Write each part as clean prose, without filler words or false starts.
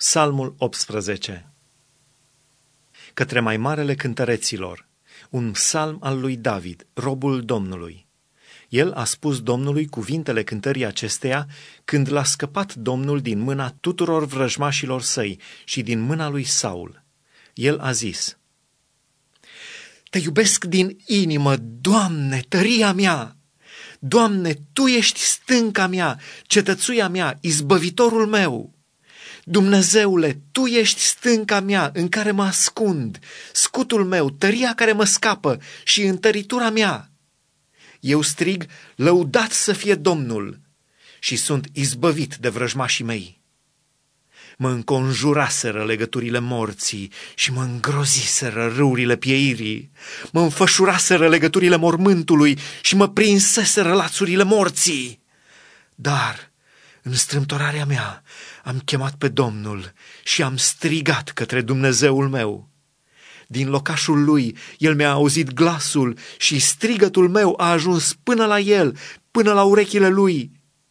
Psalmul 18. Către mai marele cântăreților, un psalm al lui David, robul Domnului. El a spus Domnului cuvintele cântării acesteia când l-a scăpat Domnul din mâna tuturor vrăjmașilor săi și din mâna lui Saul. El a zis: Te iubesc din inimă, Doamne, tăria mea! Doamne, Tu ești stânca mea, cetățuia mea, izbăvitorul meu! Dumnezeule, Tu ești stânca mea în care mă ascund, scutul meu, tăria care mă scapă și întăritura mea. Eu strig, lăudat să fie Domnul, și sunt izbăvit de vrăjmașii mei. Mă înconjuraseră legăturile morții și mă îngroziseră râurile pieirii. Mă înfășuraseră legăturile mormântului și mă prinseseră lațurile morții. Dar în strâmtorarea mea am chemat pe Domnul și am strigat către Dumnezeul meu. Din locașul lui El mi-a auzit glasul și strigătul meu a ajuns până la El, până la urechile lui.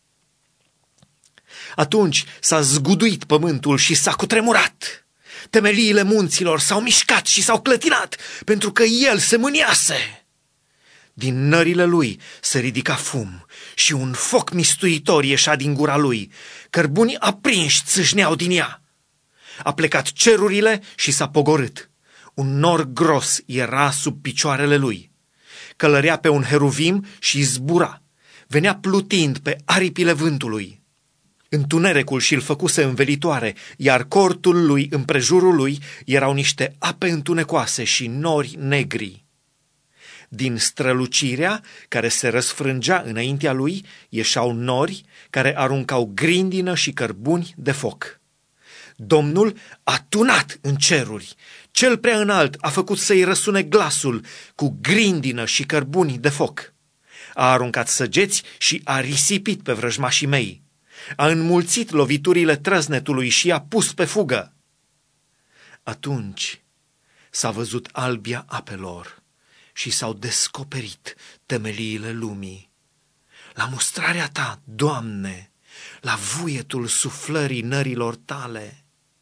Atunci s-a zguduit pământul și s-a cutremurat. Temeliile munților s-au mișcat și s-au clătinat, pentru că El se mâniase. Din nările lui se ridica fum și un foc mistuitor ieșea din gura lui. Cărbuni aprinși țâșneau din ea. A plecat cerurile și s-a pogorât. Un nor gros era sub picioarele lui. Călărea pe un heruvim și zbura. Venea plutind pe aripile vântului. Întunericul și-l făcuse învelitoare, iar cortul lui împrejurul lui erau niște ape întunecoase și nori negri. Din strălucirea care se răsfrângea înaintea lui ieșeau nori care aruncau grindină și cărbuni de foc. Domnul a tunat în ceruri, cel prea înalt a făcut să-i răsune glasul cu grindină și cărbuni de foc. A aruncat săgeți și a risipit pe vrăjmașii mei. A înmulțit loviturile trăznetului și i-a pus pe fugă. Atunci s-a văzut albia apelor și s-au descoperit temeliile lumii. La mustrarea Ta, Doamne, la vuietul suflării nărilor Tale.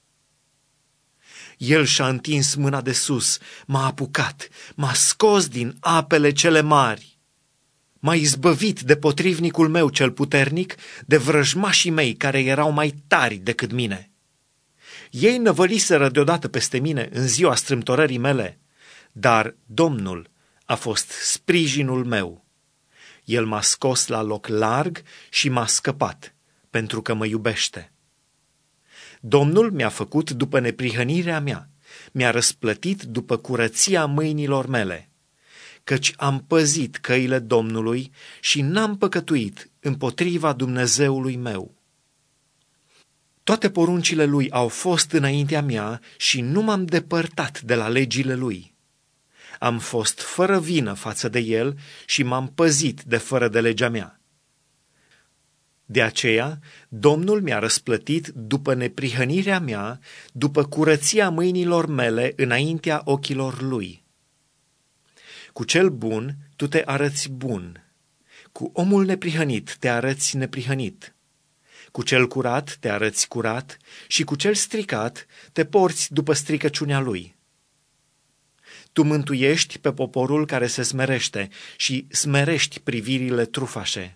El și-a întins mâna de sus, m-a apucat, m-a scos din apele cele mari. M-a izbăvit de potrivnicul meu cel puternic, de vrăjmașii mei care erau mai tari decât mine. Ei năvăliseră deodată peste mine în ziua strâmtorării mele, dar Domnul a fost sprijinul meu. El m-a scos la loc larg și m-a scăpat, pentru că mă iubește. Domnul mi-a făcut după neprihănirea mea, mi-a răsplătit după curăția mâinilor mele, căci am păzit căile Domnului și n-am păcătuit împotriva Dumnezeului meu. Toate poruncile Lui au fost înaintea mea și nu m-am depărtat de la legile Lui. Am fost fără vină față de El și m-am păzit de fără de legea mea. De aceea, Domnul mi-a răsplătit după neprihănirea mea, după curăția mâinilor mele înaintea ochilor Lui. Cu cel bun tu te arăți bun, cu omul neprihănit te arăți neprihănit, cu cel curat te arăți curat și cu cel stricat te porți după stricăciunea lui. Tu mântuiești pe poporul care se smerește și smerești privirile trufașe.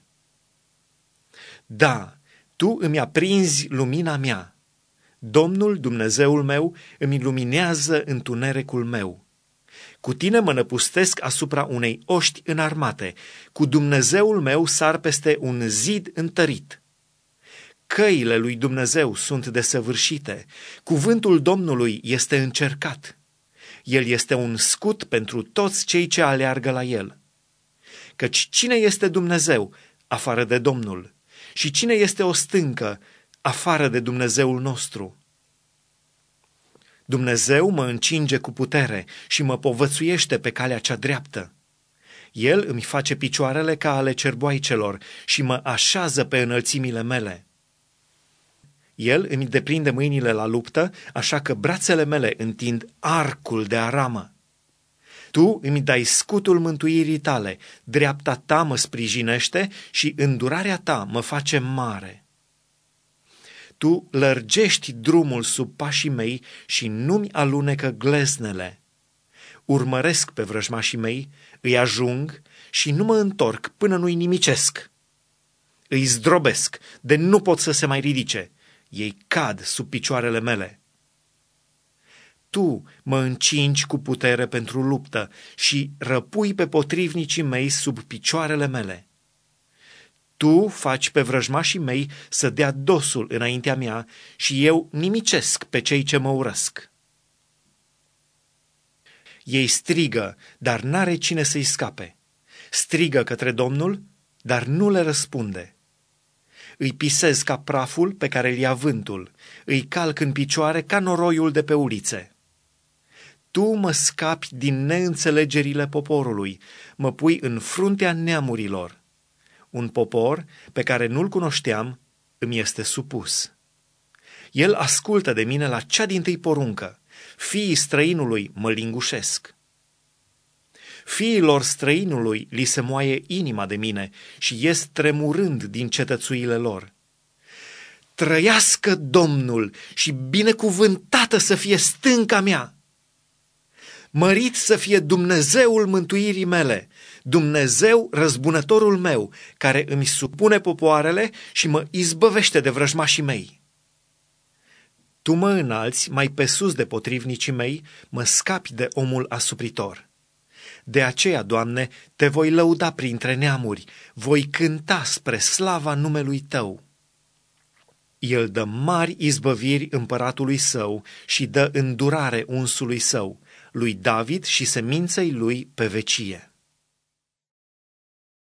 Da, Tu îmi aprinzi lumina mea. Domnul Dumnezeul meu îmi luminează întunericul meu. Cu Tine mă năpustesc asupra unei oști înarmate, cu Dumnezeul meu sar peste un zid întărit. Căile lui Dumnezeu sunt desăvârșite, cuvântul Domnului este încercat. El este un scut pentru toți cei ce aleargă la El. Căci cine este Dumnezeu afară de Domnul? Și cine este o stâncă afară de Dumnezeul nostru? Dumnezeu mă încinge cu putere și mă povățuiește pe calea cea dreaptă. El îmi face picioarele ca ale cerboaicelor și mă așează pe înălțimile mele. El îmi deprinde mâinile la luptă, așa că brațele mele întind arcul de aramă. Tu îmi dai scutul mântuirii Tale, dreapta Ta mă sprijinește și îndurarea Ta mă face mare. Tu lărgești drumul sub pașii mei și nu-mi alunecă gleznele. Urmăresc pe vrăjmașii mei, îi ajung și nu mă întorc până nu-i nimicesc. Îi zdrobesc, de nu pot să se mai ridice. Ei cad sub picioarele mele. Tu mă încingi cu putere pentru luptă și răpui pe potrivnicii mei sub picioarele mele. Tu faci pe vrăjmașii mei să dea dosul înaintea mea și eu nimicesc pe cei ce mă urăsc. Ei strigă, dar n-are cine să-i scape. Strigă către Domnul, dar nu le răspunde. Îi pisez ca praful pe care îl ia vântul, îi calc în picioare ca noroiul de pe ulițe. Tu mă scapi din neînțelegerile poporului, mă pui în fruntea neamurilor. Un popor pe care nu-l cunoșteam îmi este supus. El ascultă de mine la cea dintâi poruncă. Fiii străinului mă lingușesc. Fiilor străinului li se moaie inima de mine și ies tremurând din cetățuile lor. Trăiască Domnul și binecuvântată să fie stânca mea! Mărit să fie Dumnezeul mântuirii mele, Dumnezeu răzbunătorul meu, care îmi supune popoarele și mă izbăvește de vrăjmașii mei. Tu mă înalți mai pe sus de potrivnicii mei, mă scapi de omul asupritor. De aceea, Doamne, te voi lăuda printre neamuri, voi cânta spre slava numelui Tău. El dă mari izbăviri împăratului său și dă îndurare unsului său, lui David și seminței lui pe vecie.